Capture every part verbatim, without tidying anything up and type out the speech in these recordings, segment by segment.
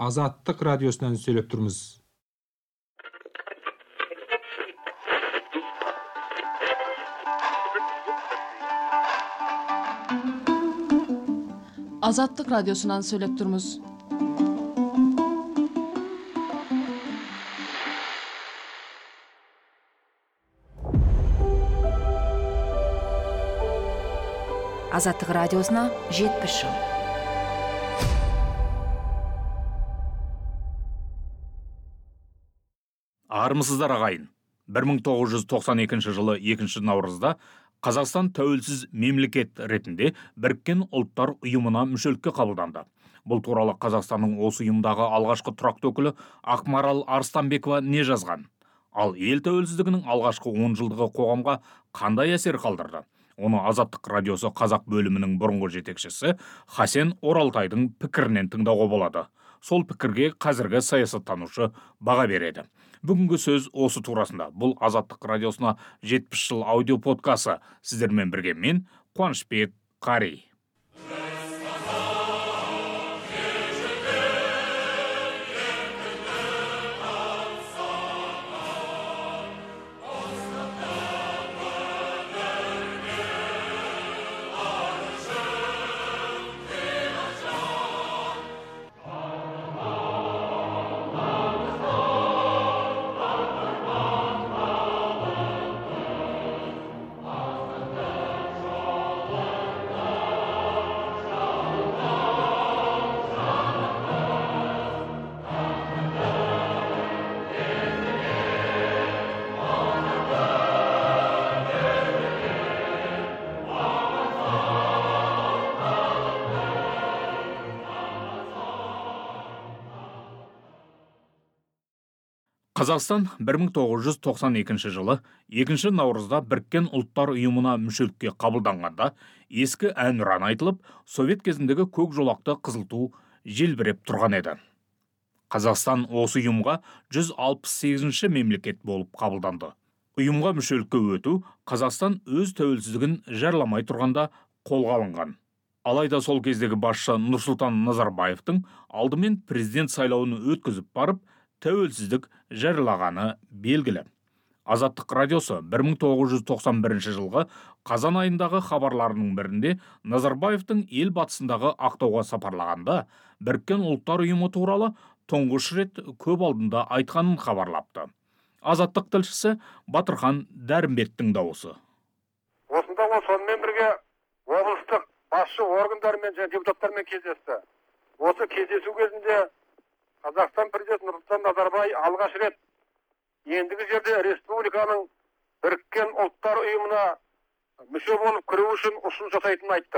Азаттык радиосунан сүйлөп турмуз. Азаттык радиосунан сүйлөп турмуз. Азаттык радиосуна жетимиш жыл. Армысыздар ағайын. бір мың тоғыз жүз тоқсан екінші жылы екінші наурызда Қазақстан тәуелсіз мемлекет ретінде Біріккен ұлттар ұйымына мүшелікке қабылданды. Бұл туралы Қазақстанның осы ұйымдағы алғашқы тұрақты өкілі Ақмарал Арыстанбекова не жазған? Ал ел тәуелсіздігінің алғашқы он жылдығы қоғамға қандай әсер қалдырды? Оны Азаттық радиосы қазақ бөлімінің бұрынғы жетекшісі Хасен Оралтайдың пікірінен тыңдауға болады. Сол пікірге қазіргі саясаттанушы баға береді. Бүгінгі сөз осы турасында. Бұл Азаттық радиосына жетпіс жыл аудио подкасы. Сіздермен бірге мен Қуанышбек Қари. Қазақстан бір мың тоғыз жүз тоқсан екінші жылы екінші наурызда Біріккен ұлттар ұйымына мүшелікке қабылданғанда ескі әнұран айтылып, Совет кезіндегі көк жолақты қызыл ту желбіреп тұрған еді. Қазақстан осы ұйымға жүз алпыс сегізінші мемлекет болып қабылданды. Ұйымға мүшелікке өту Қазақстан өз тәуелсіздігін жарламай тұрғанда қолға алынған. Алайда сол кездегі басшы Нұрсұлтан Назарбаевтың алдымен президент сайлауын өткізіп барып, тәуелсіздік жариялағаны белгілі. Азаттық радиосы бір мың тоғыз жүз тоқсан бірінші жылғы қазан айындағы хабарларының бірінде Назарбаевтың ел батысындағы Ақтауға сапарлағанда Біріккен ұлттар ұйымы туралы тұңғыш рет көп алдында айтқанын хабарлапты. Азаттық тілшісі Батырхан Дәрімбеттің дауысы. Осында ол сонымен бірге облыстық басшы органдармен және депутаттармен кездесті. Осы кездесу кезінде Қазақстан президенті Нұрсұлтан Назарбаев алғаш рет ендігі жерде республиканың Біріккен ұлттар ұйымына мүше болып кіру үшін ұсыныс жасайтынын айтты.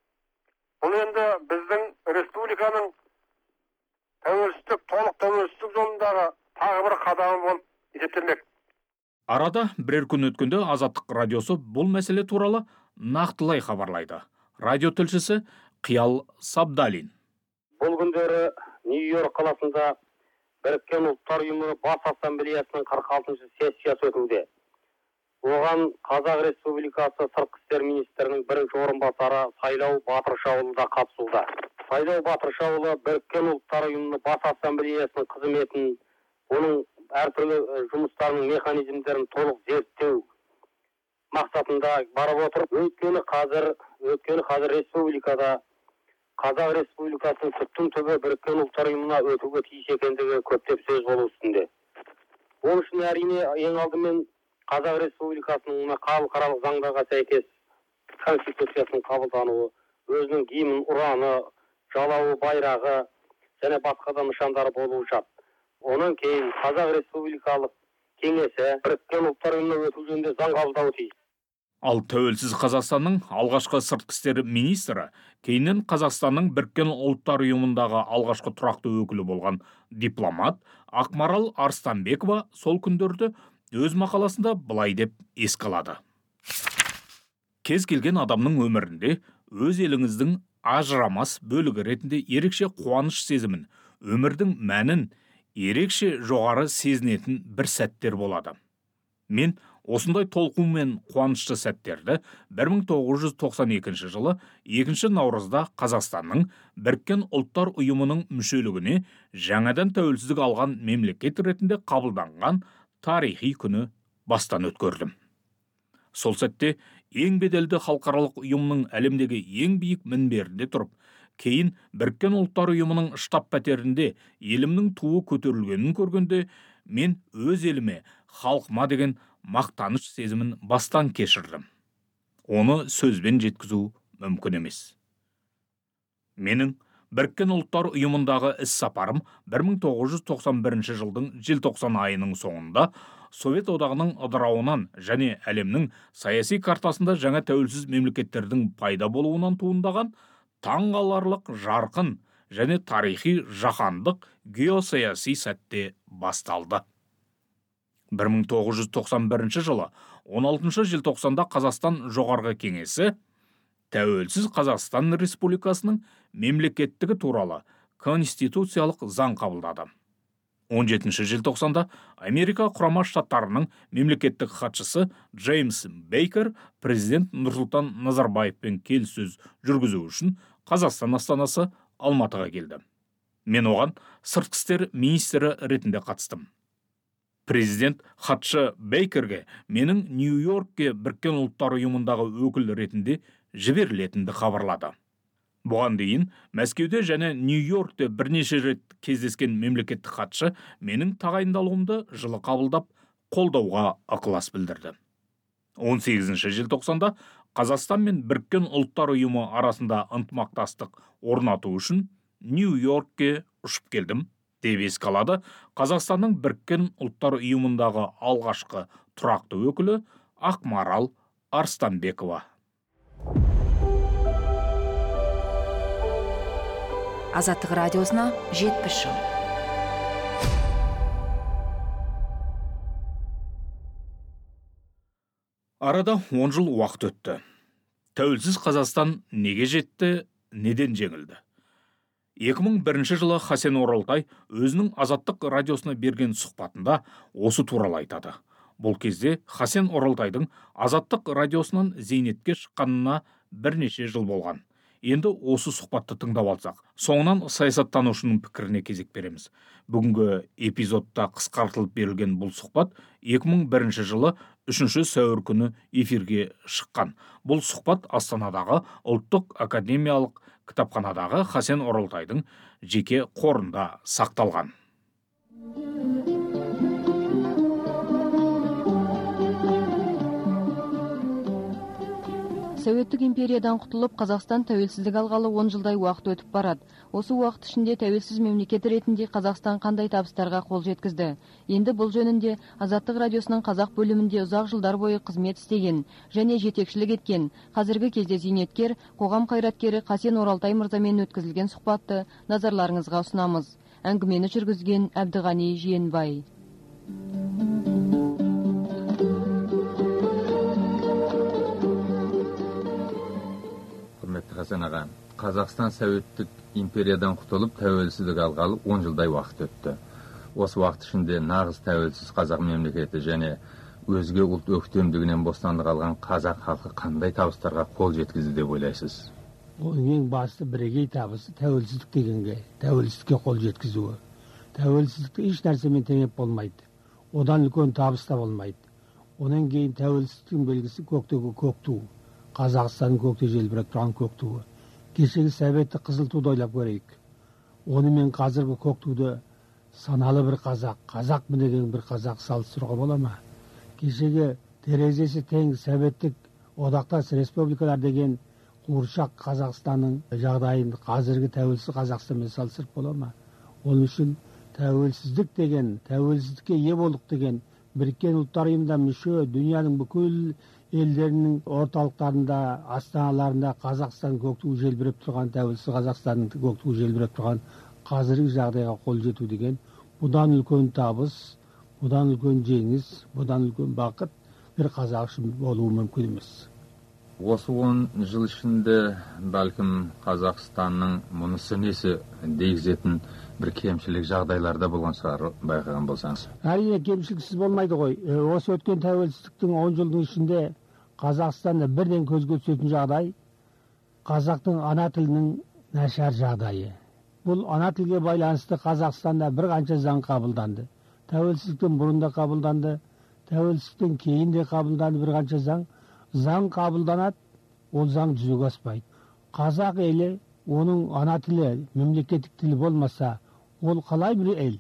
Бұл енді біздің республиканың тәуелсіздік, толық тәуелсіздік жолындағы тағы бір қадамы болып есептелмек. Арада бірер күн өткенде Азаттық радиосы бұл мәселе туралы нақтылай хабарлайды. Радио тілшісі Қиял Сабдалин. Бұл күндері Нью-Йорк қаласында Біріккен ұлттар ұйымы бас ассамблеясының қырық алтыншы сессиясы өтуде. Оған Қазақ Республикасы сыртқы істер министрінің бірінші орынбасары Сайлау Батыршаұлы да қатысуда. Сайлау Батыршаұлы Біріккен ұлттар ұйымы бас ассамблеясының қызметін, оның әртүрлі жұмыстарының механизмдерін толық зерттеу мақсатында барып отыр. Өйткені қазір, өйткені қазір республикада Қазақ Республикасының түптің түбі Біріккен ұлттар ұйымына өтуге тиіс екендігі көптеп сөз болу үстінде. Ол үшін әрине ең алдымен Қазақ Республикасының халықаралық заңдарға сәйкес конституциясының қабылдануы, өзінің гимн, ұраны, жалауы, байрағы және басқа да нышандары болуы шарт. Онан кейін Қазақ Республикалық кеңесі Біріккен ұлттар ұйымына өту жөнінде заң қабылдауы тиіс. Ал тәуелсіз Қазақстанның алғашқы сыртқы істер министрі, кейіннен Қазақстанның Біріккен ұлттар ұйымындағы алғашқы тұрақты өкілі болған дипломат Ақмарал Арыстанбекова сол күндерді өз мақаласында былай деп еске алады. Кез келген адамның өмірінде өз еліңіздің ажырамас бөлігі ретінде ерекше қуаныш сезімін, өмірдің мәнін ерекше жоғары сезінетін бір сәттер болады. Мен осындай толқу мен қуанышты сәттерді бір мың тоғыз жүз тоқсан екінші жылы екінші наурызда Қазақстанның Біріккен ұлттар ұйымының мүшелігіне жаңадан тәуелсіздік алған мемлекет ретінде қабылданған тарихи күні бастан өткөрдім. Сол сәтте ең беделді халықаралық ұйымның әлемдегі ең биік мінберінде тұрып, кейін Біріккен ұлттар ұйымының штаб пәтерінде елімнің туы көтерілгенін көргенде, мен өз еліме, халқыма деген мақтаныш сезімін бастан кешірдім. Оны сөзбен жеткізу мүмкін емес. Менің Біріккен ұлттар ұйымындағы іс сапарым бір мың тоғыз жүз тоқсан бірінші жылдың желтоқсан айының соңында Совет одағының ыдырауынан және әлемнің саяси картасында жаңа тәуелсіз мемлекеттердің пайда болуынан туындаған таңғаларлық жарқын және тарихи жаһандық геосаяси сәтте басталды. бір мың тоғыз жүз тоқсан бірінші жылы он алтыншы желтоқсанда Қазақстан жоғарғы кеңесі Тәуелсіз Қазақстан Республикасының мемлекеттігі туралы конституциялық заң қабылдады. он жетінші желтоқсанда Америка құрама штаттарының мемлекеттік хатшысы Джеймс Бейкер президент Нұрсұлтан Назарбаевпен келіссөз жүргізу үшін Қазақстан астанасы Алматыға келді. Мен оған сыртқы істер министрі ретінде қатыстым. Президент хатшы Бейкерге менің Нью-Йоркке Біріккен ұлттар ұйымындағы өкіл ретінде жіберілетінді хабарлады. Бұған дейін Мәскеуде және Нью-Йоркте бірнеше рет кездескен мемлекеттік хатшы менің тағайындалуымды жылы қабылдап, қолдауға ықылас білдірді. он сегізінші желтоқсанда Қазақстан мен Біріккен ұлттар ұйымы арасында ынтымақтастық орнату үшін Нью-Йоркке ұшып келдім, деп еске алады Қазақстанның Біріккен ұлттар ұйымындағы алғашқы тұрақты өкілі Ақмарал Арыстанбекова. Азаттық радиосына жетпіс жыл. Арада он жыл уақыт өтті. Тәуелсіз Қазақстан неге жетті, неден жеңілді? екі мың бірінші жылы Хасен Оралтай өзінің Азаттық радиосына берген сұхбатында осы туралы айтады. Бұл кезде Хасен Оралтайдың Азаттық радиосынан зейнетке шыққанына бірнеше жыл болған. Енді осы сұхбатты тыңдап алсақ, соңынан саясаттанушының пікіріне кезек береміз. Бүгінгі эпизодта қысқартылып берілген бұл сұхбат екі мың бірінші жылы үшінші сәуір күні эфирге шыққан. Бұл сұхбат Астанадағы ұлттық академиялық кітапханадағы Хасен Оралтайдың жеке қорында сақталған. Советтік империядан құтылып, Қазақстан тәуелсіздік алғалы он жылдай уақыт өтіп барады. Осы уақыт ішінде тәуелсіз мемлекет ретінде Қазақстан қандай табыстарға қол жеткізді? Енді бұл жөнінде Азаттық радиосының қазақ бөлімінде ұзақ жылдар бойы қызмет істеген және жетекшілік еткен қазіргі кезде зейнеткер, қоғам қайраткері Хасен Оралтай мырзамен өткізілген сұхбатты назарларыңызға ұсынамыз. Әңгімені жүргізген Әбдіғани Жиенбай. Хасен аға, Қазақстан Советтік империядан құтылып, тәуелсіздік алғалы он жылдай уақыт өтті. Осы уақыт ішінде нағыз тәуелсіз қазақ мемлекеті және өзге ұлт өктемдігінен бостандық алған қазақ халқы қандай табыстарға қол жеткізді деп ойлайсыз? Оның ең басты бірегей табысы тәуелсіздік дегенге, тәуелсіздікке қол жеткізуі. Тәуелсіздікті еш нәрсемен теңеп болмайды. Одан үлкен табыс та болмайды. Онан кейін тәуелсіздіктің белгісі көктегі көк ту. Қазақстанның көкте желбіреп тұрған көк туы. Кешегі Советті қызыл туды ойлап көрейік. Онымен қазіргі көк туды саналы бір қазақ, қазақ мінеген бір қазақ салыстыруға бола ма? Кешегі терезесі тең Советтік одақтас республикалар деген қуыршақ Қазақстанның жағдайын қазіргі тәуелсіз Қазақстанмен салыстырып бола ма? Оның үшін тәуелсіздік деген, тәуелсіздікке ие болдық деген Біріккен ұлттар ұйымына мүше дүнияның бүкіл елдерінің орталықтарында, астаналарында Қазақстан көк туы желбіреп тұрған, тәуелсіз Қазақстанның көк туы желбіреп тұрған қазіргі жағдайға қол жету деген бұдан үлкен табыс, бұдан үлкен жеңіс, бұдан үлкен бақыт бір қазақ үшін болуы мүмкін емес. Осы он жыл ішінде бәлкім Қазақстанның мұнысы несі дегізетін бір кемшілік жағдайларда болған шығар, байқаған болсаңыз. Әрине кемшіліксіз болмайды ғой. Осы өткен тәуелсіздіктің он жылдың ішінде Қазақстанда бірден көзге түсетін жағдай қазақтың ана тілінің нашар жағдайы. Бұл ана тілге байланысты Қазақстанда бір қанша заң қабылданды. Тәуелсіздіктен бұрын да қабылданды, тәуелсіздіктен кейін де қабылданды бір қанша заң. Заң қабылданады, ол заң жүзеге аспайды. Қазақ елі, оның ана тілі, мемлекеттік тілі болмаса, ол қалай бір ел?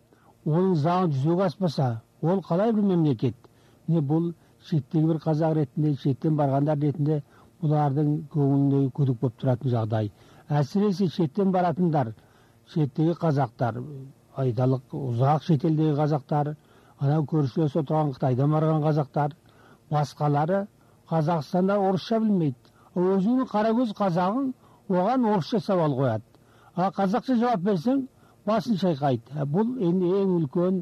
Оның заңы жүзеге аспаса, ол қалай бір мемлекет? Не бұл шеттегі бір қазақ ретінде, шеттен барғандар ретінде бұлардың көңіліндегі күдік болып тұратын жағдай. Әсіресе шеттен баратындар, шеттегі қазақтар, айдалық ұзақ шетелдегі қазақтар, анау көршілес отырған Қытайдан барған қазақтар, басқалары Қазақстанда орысша білмейді. Өзінің қарагөз қазағын оған орысша сауал қояды. А қазақша жауап берсең, басын шайқайды. Бұл енді ең үлкен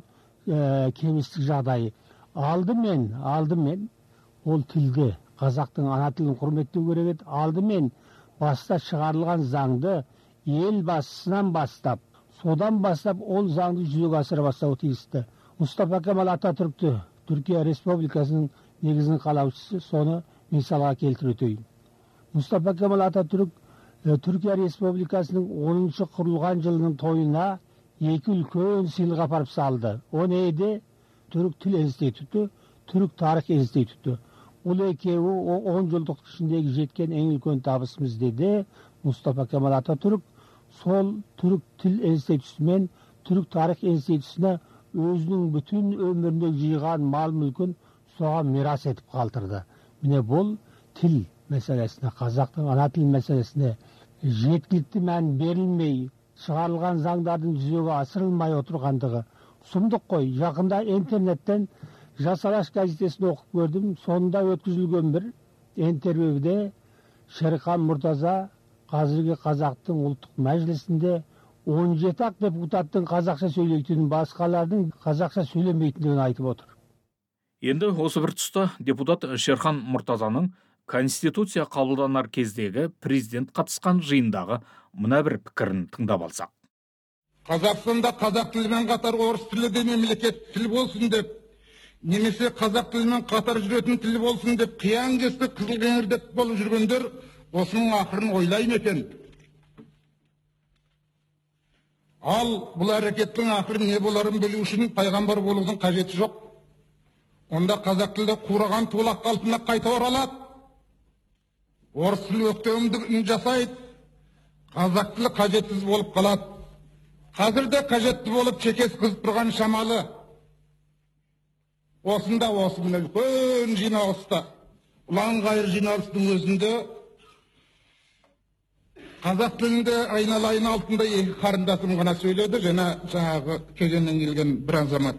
ә, кемістік жағдайы. Алдымен, алдымен ол тілді, қазақтың ана тілін құрметтеу керек еді. Алдымен баста шығарылған заңды ел басынан бастап, содан бастап ол заңды жүзеге асыра бастауы тиісті. Мұстафа Кемал Ататүрікті, Түркия Республикасының негізін қалаушысы, соны мисалға келтіре өтейін. Мұстафа Кемал Ататүрік Түркия Республикасының оныншы құрылған жылының тойына екі үлкен сыйлық апарып салды. О нейді? Түрік тіл институты, Түрік тарих институты. Ол екеуі он жылдық ішіндегі жеткен ең үлкен табысымыз деді Мұстафа Кемал Ататүрік. Сол Түрік тіл институты мен Түрік тарих институтына өзінің бүтін өмірінде жиған мал мүлкін соған мирас етіп қалдырды. Міне бұл тіл мәселесіне, қазақтың ана тіл мәселесіне жеткілікті мән берілмей, шығарылған заңдардың жүзеге асырылмай отырғандығы сұмдық қой. Жақында интернеттен Жас Алаш газетесін оқып көрдім. Сонда өткізілген бір интервьюде Шерхан Мұртаза қазіргі қазақтың ұлттық мәжілісінде он жеті ақ депутаттың қазақша сөйлейтінін, басқалардың қазақша сөйлемейтіндігін айтып отыр. Енді осы бір тұста депутат Шерхан Мұртазаның Конституция қабылданар кездегі президент қатысқан жиындағы мына бір пікірін тыңдап алсақ. Қазақстанда қазақ тілімен қатар орыс тілі де мемлекет тіл болсын деп, немесе қазақ тілімен қатар жүретін тіл болсын деп, қиян кесті қызылкеңірдек болып жүргендер осының ақырын ойлайын екен. Ал бұл әрекеттің ақыры не боларын білу үшін пайғамбар болудың қажеті жоқ. Онда қазақ тілді қураған тулақ қалпына қайта оралады. Орыс тілі өктемдігін жасайды. Қазақ тілі қажетсіз болып қалады. Қазірде қажетті болып чекес қызып тұрған шамалы. Осында осы міне үлкен жиналыста, ұлан ғайыр жиналыстың өзінде қазақ тілінде айналайын алтында екі қарындасым ғана сөйледі, және жаңағы кеденнен келген бір азамат.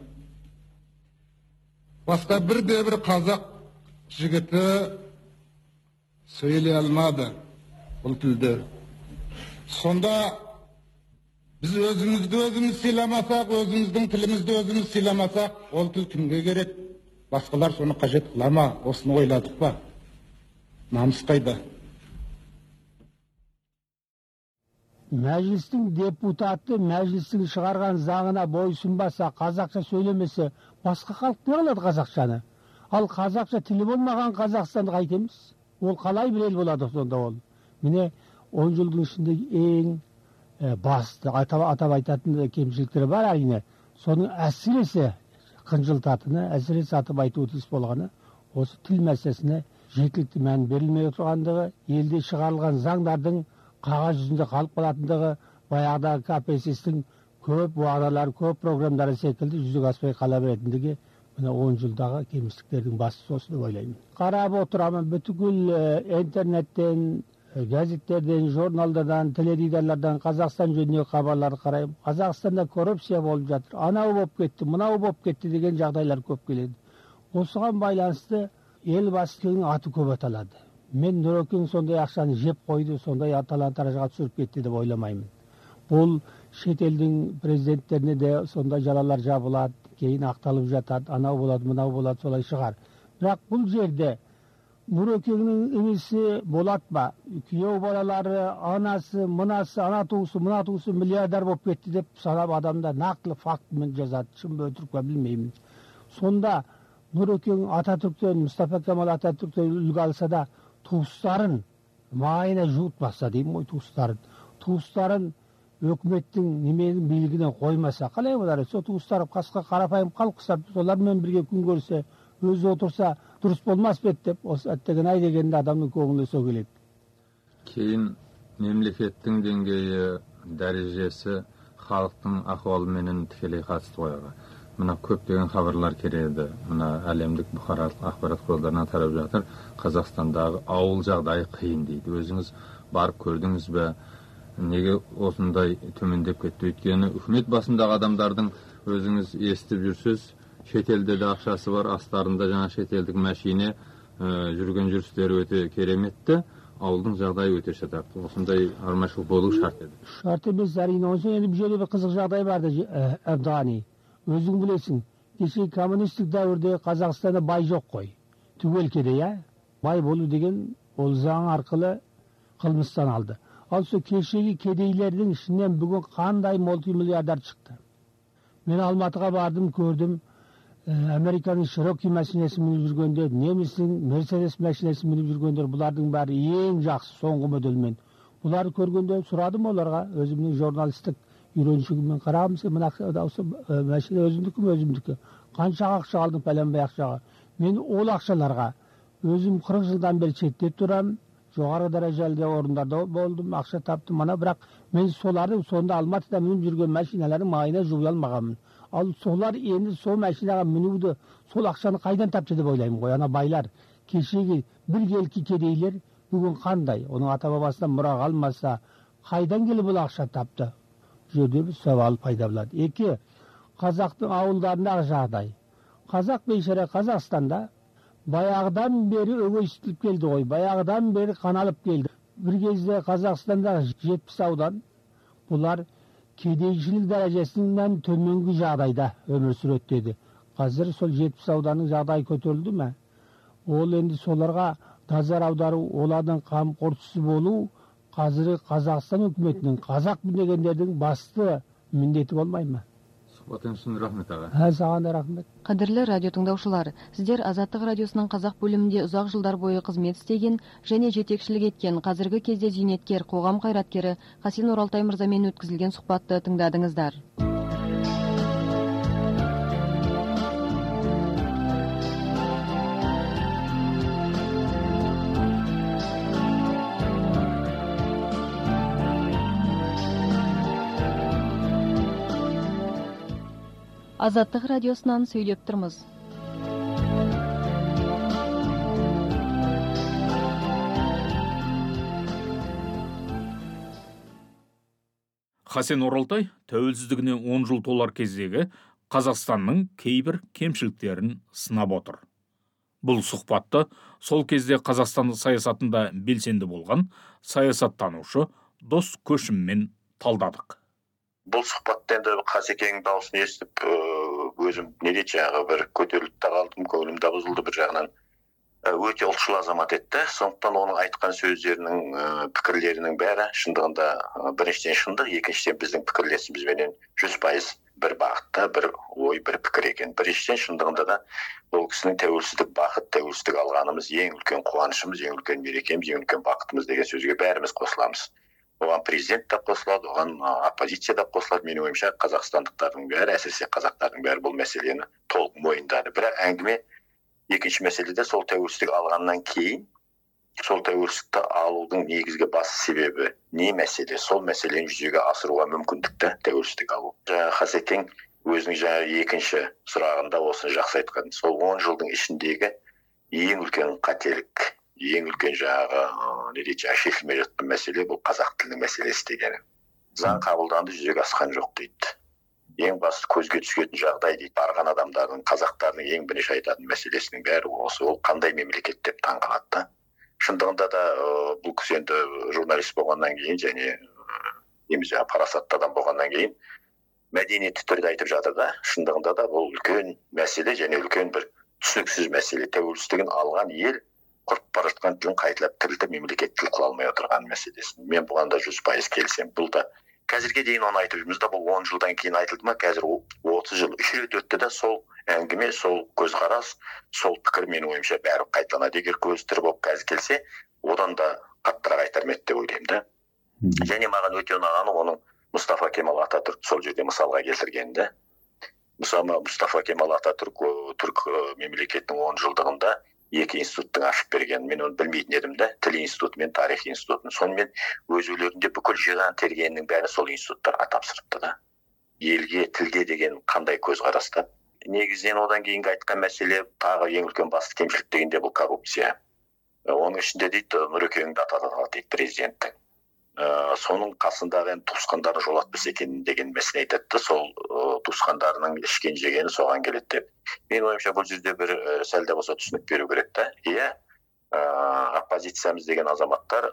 Басқа бірде бір қазақ жігіті сөйлей алмады бұл тілді. Сонда біз өзімізді өзіміз сыйламасақ, өзіміздің тілімізді өзіміз сыйламасақ, ол тіл кімге керек? Басқалар соны қажет қыла ма? Осыны ойладық па? Намыс қайда? Мәжілістің депутаты мәжілістің шығарған заңына бойсұнбаса, қазақша сөйлемесе, басқа халық не қылады қазақшаны? Ал қазақша тілі болмаған Қазақстанды қайтеміз? Ол қалай бір ел болады сонда ол? Міне он жылдың ішінде ең басты атап айтатын кемшіліктері бар әрине. Соның әсіресе қынжылтатыны, әсіресе атап айтуы тиіс болғаны осы тіл мәселесіне жеткілікті мән берілмей отырғандығы, елде шығарылған заңдардың қағаз жүзінде қалып қалатындығы, баяғыдағы ка пе эс эстің көп уағдалары, көп программдары секілді жүзеге аспай қала беретіндігі мына он жылдағы кемістіктердің бастысы осы деп ойлаймын. Қарап отырамын, бүткіл интернеттен, газеттерден, журналдардан, теледидарлардан Қазақстан жөнінде хабарларды қараймын. Қазақстанда коррупция болып жатыр, анау болып кетті, мынау болып кетті деген жағдайлар көп келеді. Осыған байланысты елбасының аты көп аталады. Мен Нұрекең сондай ақшаны жеп қойды, сондай талан-таражға түсіріп кетті деп ойламаймын. Бұл шетелдің президенттеріне де сондай жалалар жабылады, кейін ақталып жатады, анау болады, мынау болады, солай шығар. Бірақ бұл жерде Нұрекеңнің інісі Болат па, күйеу балалары, анасы, мынасы, ана туысы, мына туысы миллиардар болып кетті деп санап адамда нақтылы фактімен жазады. Шын ба өтірік па білмеймін. Сонда Нұрекең Ататүріктен, Мұстафа Кемал Ататүріктен үлгі алса да, туыстарын майына жуытпаса деймін ғой, туыстарын. Туыстарын өкіметтің неменің билігінен қоймаса, қалай олар? Сол туыстары қасқа қарапайым халық қысап, солармен бірге күн көрсе, өзі отырса дұрыс болмас бет деп, осы әттеген ай дегенде адамның көңілі со келеді. Кейін мемлекеттің деңгейі, дәрежесі халықтың ахуалыменен тікелей қатысты қойға. Мына көптеген хабарлар келеді. Мына әлемдік бұқаралық ақпарат құралдарынан тарап жатыр. Қазақстандағы ауыл жағдайы қиын дейді. Өзіңіз барып көрдіңіз бе? Неге осындай төмендеп кетті? Өйткені үкімет басындағы адамдардың өзіңіз естіп жүрсіз, шетелде де ақшасы бар, астарында жаңа шетелдік мәшине, жүрген жүрістері өте кереметті. Ауылдың жағдайы өте шатақты. Осындай армашылық болу шарт еді. Шарт емес, әрине. Онсың енді бұл жерде бір қызық жағдай барды, Әбдіғани. Өзің білесің, кеше коммунистік дәуірде Қазақстанда бай жоқ қой. Түгелкеде, я? Бай болу деген ол заң арқылы қылмыстан алды. Ал сол кешегі кедейлердің ішінен бүгін қандай мультимиллиардар шықты. Мен Алматыға бардым, көрдім. Американың Широки мәшинесі мініп жүргендер, немістің Мерседес мәшинесі мініп жүргендер, бұлардың бәрі ең жақсы соңғы моделмен. Бұларды көргенде сұрадым оларға, өзімнің журналистік үйреншігіммен қарағым, сен мына мәшине өзімдікі ме өзімдікі? Қанша ақша алдың пәленбай ақшаға? Мен ол ақшаларға өзім қырық жылдан бері шеттеп тұрам, жоғары дәрежелі орындарда болдым, ақша таптым, мана бірақ мен солардың сонда Алматыда мініп жүрген мәшиналардың майына жуя алмағанмын. Ал солар енді сол мәшинаға мінуді, сол ақшаны қайдан тапты деп ойлаймын ғой. Ана байлар, кешегі бір келкі кедейлер бүгін қандай? Оның ата бабасынан мұра қалмаса, қайдан келіп бұл ақша тапты? Жерде бір сауал пайда болады. Екі, қазақтың ауылдарындағы жағдай. Қазақ бейшара Қазақстанда баяғыдан бері өгейсітіліп келді ғой. Баяғыдан бері қаналып келді. Bir кезде Қазақстандағы жетпіс аудан, бұлар кедейшілік дәрежесінен төменгі жағдайда өмір сүреді деді. Қазір сол жетпіс ауданның жағдайы көтерілді ме? Ол енді соларға назар аудару, олардың қамқоршысы болу, қазір Қазақстан үкіметінің, қазақ дегендердің басты міндеті болмай ма? Сұхбатыңыз үшін рахмет аға. Ә, саған да рахмет. Қадірлі радио тыңдаушылар, сіздер Азаттық радиосының қазақ бөлімінде ұзақ жылдар бойы қызмет істеген және жетекшілік еткен қазіргі кезде зейнеткер, қоғам қайраткері Хасен Оралтай мырзамен өткізілген сұхбатты тыңдадыңыздар. Азаттық радиосынан сөйлеп тұрмыз. Хасен Оралтай тәуелсіздігіне он жыл толар кездегі Қазақстанның кейбір кемшіліктерін сынап отыр. Бұл сұхбатты сол кезде Қазақстан саясатында белсенді болған саясаттанушы Дос Көшіммен талдадық. Бұл сұхбатта енді Қасекеңнің дауысын естіп, өзім не дейді жаңағы бір көтеріліп те қалдым, көңілім де бұзылды бір жағынан. Өте ұлтшыл азамат етті. Сондықтан оның айтқан сөздерінің, пікірлерінің бәрі шындығында біріншіден шындық, екіншіден біздің пікірлесімізбенен жүз пайыз бір бағытта, бір ой, бір пікір екен. Біріншіден шындығында да ол кісінің тәуелсіздік бақыт, тәуелсіздік алғанымыз ең үлкен қуанышымыз, ең үлкен мерекеміз, ең үлкен бақытымыз деген сөзге бәріміз қосыламыз. Оған президент та қосылады, оған оппозиция да қосылады. Менің ойымша қазақстандықтардың бәрі, әсіресе қазақтардың бәрі бұл мәселені толық мойындады. Бірақ әңгіме екінші мәселеде сол тәуелсіздік алғаннан кейін, сол тәуелсіздікті алудың негізгі басты себебі не мәселе? Сол мәселені жүзеге асыруға мүмкіндікті тәуелсіздік алу. Жаңа Хасекең өзінің жаңа екінші сұрағында осыны жақсы айтқан. Сол он жылдың ішіндегі ең үлкен қателік, ең үлкен жаңағы не дейді, жаңа шешілмей жатқан мәселе бұл қазақ тілінің мәселесі дегені. Заң қабылданды, жүзеге асқан жоқ дейді. Ең басты көзге түсетін жағдай дейді. Барған адамдардың, қазақтардың ең бірінші айтатын мәселесінің бәрі осы, ол қандай мемлекет деп таңғалады. Шындығында да бұл кісі енді журналист болғаннан кейін және немесе парасатты адам болғаннан кейін мәдениетті түрде айтып жатыр да, шындығында да бұл үлкен мәселе және үлкен бір түсініксіз мәселе. Тәуелсіздігін алған ел құрып бара жатқан тілін қайталап тірілтіп мемлекет тіл қыла алмай отырған мәселесін мен бұған да жүз пайыз келісемін. Бұл да қазірге дейін оны айтып жүрміз да, бұл он жылдан кейін айтылды ма, қазір отыз жыл үш рет өтті да, сол әңгіме, сол көзқарас, сол пікір менің ойымша бәрі қайталанады. Егер көз тірі болып қазір келсе, одан да қаттырақ айтар ма еді деп ойлаймын да. Және маған өте ұнағаны оның Мұстафа Кемал Ататүрк сол жерде мысалға келтіргенде. Мысалы, Мұстафа Кемал Ататүрк түрік мемлекетінің он жылдығында екі институттың ашып берген. Мен оны білмейтін едім да, тіл институты мен тарих институтын. Сонымен өз үйлерінде бүкіл жиған тергеннің бәрі сол институттарға тапсырыпты да. Елге, тілге деген қандай көзқараста. Негізінен одан кейінгі айтқан мәселе тағы ең үлкен басты кемшілік дегенде бұл коррупция. Оның ішінде дейді, Нұрекеңді атады дейді президенттің. Соның қасындағы туысқандары жолатпас екен деген мәселе айтады. Сол туысқандарының ішкен жегені соған келеді деп. Мен ойымша бұл жерде бір сәл де болса түсінік беру керек та. Иә, оппозициямыз деген азаматтар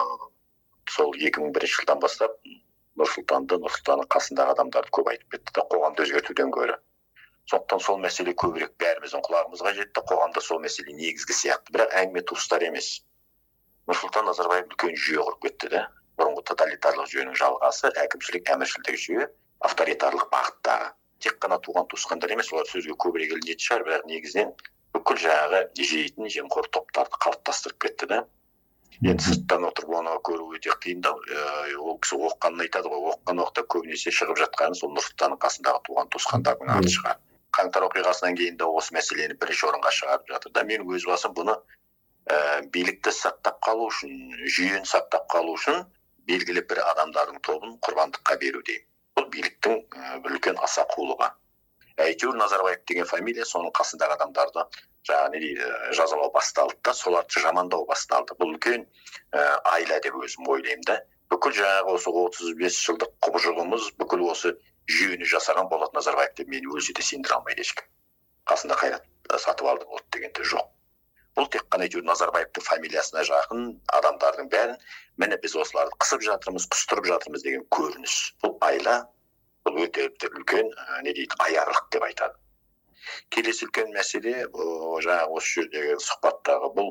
сол екі мың бірінші жылдан бастап Нұрсұлтанды, Нұрсұлтанның қасындағы адамдарды көп айтып кетті да, қоғамды өзгертуден гөрі. Сондықтан сол мәселе көбірек бәріміздің құлағымызға жетті. Қоғамда сол мәселе негізгі сияқты. Бірақ әңгіме туыстар емес. Нұрсұлтан Назарбаев үлкен жүйе құрып кетті де. Бұрынғы тоталитарлық жүйенің жалғасы, әкімшілік, әміршілдік жүйе, авторитарлық бағыттағы. Тек қана туған туысқандар емес, олар сөзге көбірек ілінетін шығар, бірақ негізінен бүкіл жаңағы жейтін жемқор топтарды қалыптастырып кетті да. Енді сырттан отырып оны көру өте қиын да. Ол кісі оққанын айтады ғой, оққан уақытта көбінесе шығып жатқаны сол Нұрсұлтанның қасындағы туған туысқандардың аты шығады. Қаңтар оқиғасынан кейін де осы мәселені бірінші орынға шығарып жатыр да. Мен өз басым бұны билікті сақтап қалу үшін, жүйені сақтап қалу үшін белгілі бір адамдардың тобын құрбандыққа беру деймін. Бұл биліктің үлкен аса қулығы. Әйтеуір Назарбаев деген фамилия, соның қасындағы адамдарды жаңа не дейді, жазалау басталды да, соларды жамандау басталды. Бұл үлкен айла деп өзім ойлаймын да. Бүкіл жаңағы осы отыз бес жылдық құбыжығымыз, бүкіл осы жүйені жасаған Болат Назарбаев деп мені өзі де сендіре алмайды ешкім. Қасында Қайрат сатып алды болды дегенде жоқ. Бұл тек қана әйтеуір Назарбаевтың фамилиясына жақын адамдардың бәрін, міне біз осыларды қысып жатырмыз, құстырып жатырмыз деген көрініс. Бұл айла, бұл өте үлкен, не дейді, аярлық деп айтады. Келесі үлкен мәселе, жаңағы осы жердегі сұхбаттағы бұл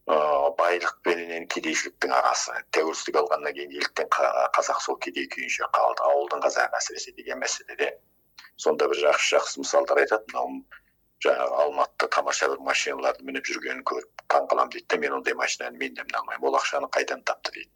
байлық пенен кедейшіліктің арасы. Тәуелсіздік алғаннан кейін еліктен қазақ сол кедей күйінше қалды, ауылдың қазағы әсіресе деген мәселеде. Сонда бір жақсы-жақсы мысалдар айтады. Жаңағы Алматыда тамаша бір машиналарды мініп жүргенін көріп таң қалам дейді. Мен ондай машинаны мен де міне алмаймын. Ол ақшаны қайдан тапты дейді.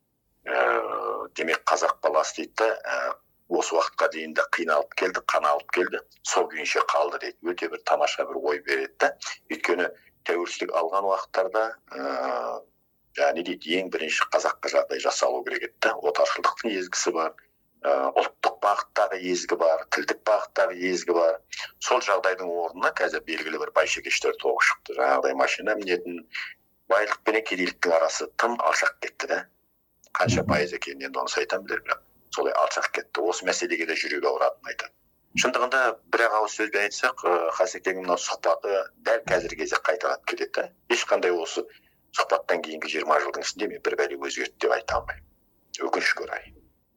Демек қазақ баласы дейді, осы уақытқа дейін де қиналып келді, қаналып келді, сол күйінше қалды дейді. Өте бір тамаша бір ой береді. Өйткені тәуелсіздік алған уақыттарда не дейді, ең бірінші қазаққа жағдай жасалу керек еді. Отаршылдықтың езгісі бар, ұлттық бағыттағы езгі бар, тілдік бағыттағы езгі бар. Сол жағдайдың орнына қазір белгілі бір байшекештер тобы шықты. Жаңағыдай машина мінетін, байлық пен кедейліктің арасы тым алшақ кетті да. Қанша пайыз екенін енді оны айтамын білер, бірақ солай алшақ кетті. Осы мәселеге де жүрегі ауыратынын айтады. Шындығында бір-ақ ауыз сөзбен айтсақ, Қасекеңнің мына сұхбаты дәл қазіргі кезде қайталанып келеді. Ешқандай осы сұхбаттан кейінгі жиырма жылдың ішінде мен бір бәле өзгерді деп айта алмаймын. Өкінішке орай.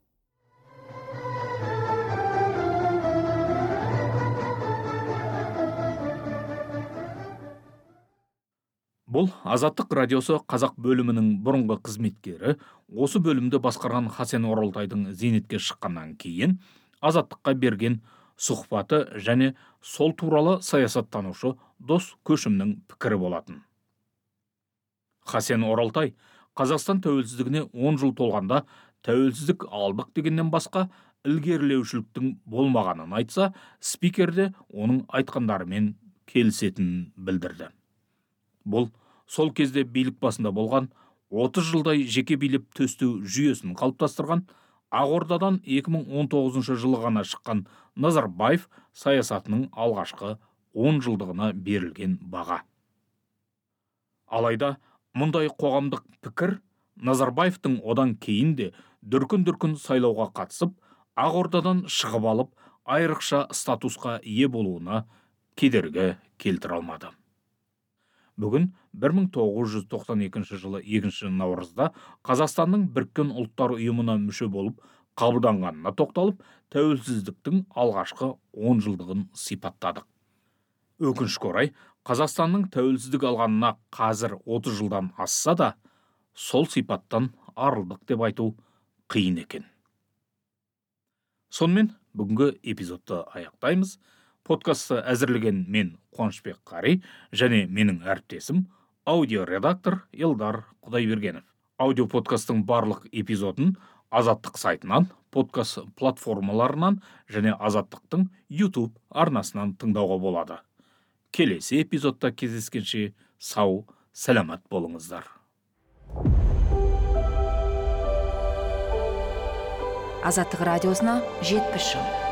Бұл Азаттық радиосы қазақ бөлімінің бұрынғы қызметкері, осы бөлімді басқарған Хасен Оралтайдың зейнетке шыққаннан кейін Азаттыққа берген сұхбаты және сол туралы саясаттанушы Дос Көшімнің пікірі болатын. Хасен Оралтай Қазақстан тәуелсіздігіне он жыл толғанда тәуелсіздік алдық дегеннен басқа ілгерілеушіліктің болмағанын айтса, спикерде оның айтқандарымен келісетінін білдірді. Бұл сол кезде билік басында болған отыз жылдай жеке билеп төстеу жүйесін қалыптастырған Ақордадан екі мың он тоғызыншы жылы ғана шыққан Назарбаев саясатының алғашқы он жылдығына берілген баға. Алайда мұндай қоғамдық пікір Назарбаевтың одан кейін де дүркін-дүркін сайлауға қатысып, Ақордадан шығып алып, айрықша статусқа ие болуына кедергі келтіре алмады. Бүгін бір мың тоғыз жүз тоқсан екінші жылы екінші наурызда Қазақстанның Біріккен ұлттар ұйымына мүше болып қабылданғанына тоқталып, тәуелсіздіктің алғашқы он жылдығын сипаттадық. Өкінішке орай, Қазақстанның тәуелсіздік алғанына қазір отыз жылдан асса да, сол сипаттан арылдық деп айту қиын екен. Сонымен бүгінгі эпизодты аяқтаймыз. Подкастты әзірлеген мен Қуанышбек Қари және менің әріптесім аудиоредактор Елдар Құдайбергенов. Аудиоподкасттың барлық эпизодын Азаттық сайтынан, подкаст платформаларынан және Азаттықтың YouTube арнасынан тыңдауға болады. Келесі эпизодта кездескенше сау, сәлемет болыңыздар. Азаттық радиосына жетпіс жыл.